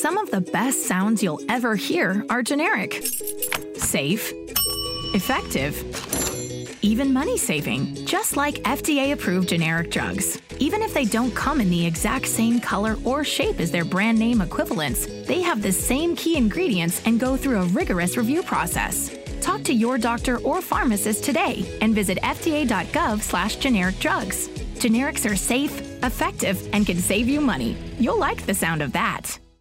Some of the best sounds you'll ever hear are generic, safe, effective, even money-saving, just like FDA-approved generic drugs. Even if they don't come in the exact same color or shape as their brand name equivalents, they have the same key ingredients and go through a rigorous review process. Talk to your doctor or pharmacist today and visit fda.gov/generic drugs. Generics are safe, effective, and can save you money. You'll like the sound of that.